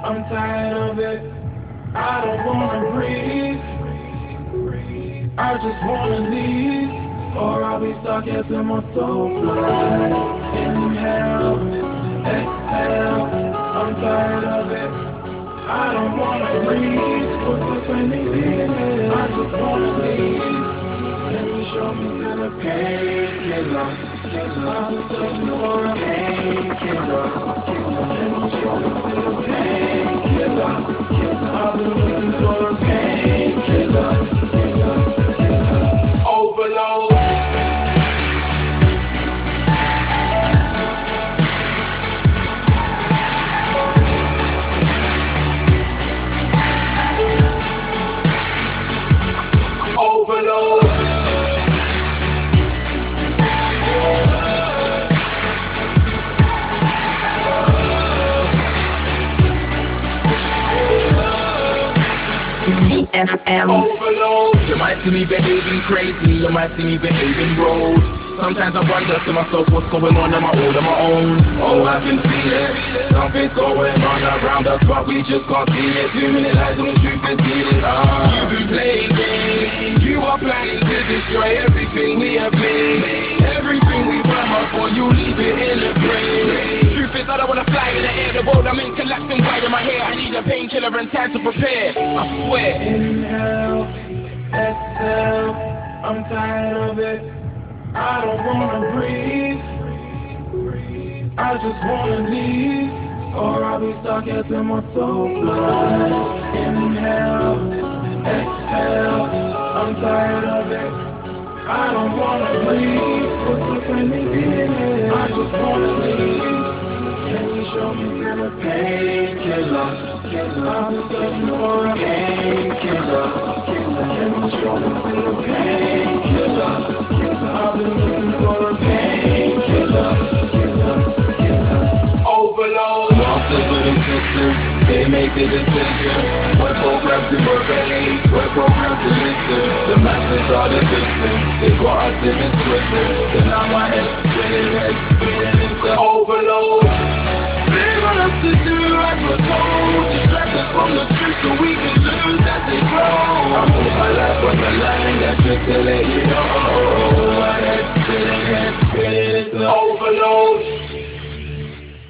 I'm tired of it. I don't wanna breathe. I just wanna leave, or I'll be stuck here till my soul flies. Inhale, exhale. I'm tired of it. I don't wanna breathe. What's the point in being? I just wanna leave. Can you show me to the painkiller? I've been searching for a painkiller. Can you show me to the painkiller? I've been looking for a painkiller. Overload. Overload. ZFM. You might see me behaving crazy, you might see me behaving rude. Sometimes I wonder to myself what's going on my own. Oh, I can feel it. Something's going on around us, but we just can't see it. Too many lies and the truth is healing. You've been playing games. You are planning to destroy everything we have made. Everything we worked hard for, you leave it in the grave. Truth is, I don't wanna fly in the air. The world I'm in collapsing right in my hair. I need a painkiller and time to prepare. I swear. Inhale, exhale. I'm tired of it. I don't wanna breathe. I just wanna leave, or I'll be stuck here till my soul flies. Inhale, exhale. I'm tired of it. I don't wanna breathe. What's the point in being here? I just wanna leave. Can you show me to the painkiller? I've been searching for a painkiller. Can you show me to the painkiller? I've been looking for a painkiller. Overload. Masters of the system, they make the decision. We're programmed to obey, we're programmed to listen. The masses are the victims, they got us in this prison. So now my head's spinning into overload. They want us to do as we're told, distract us from the truth so we can lose as they grow. I put my life on the line, that's just to let you know. My head's spinning into overload.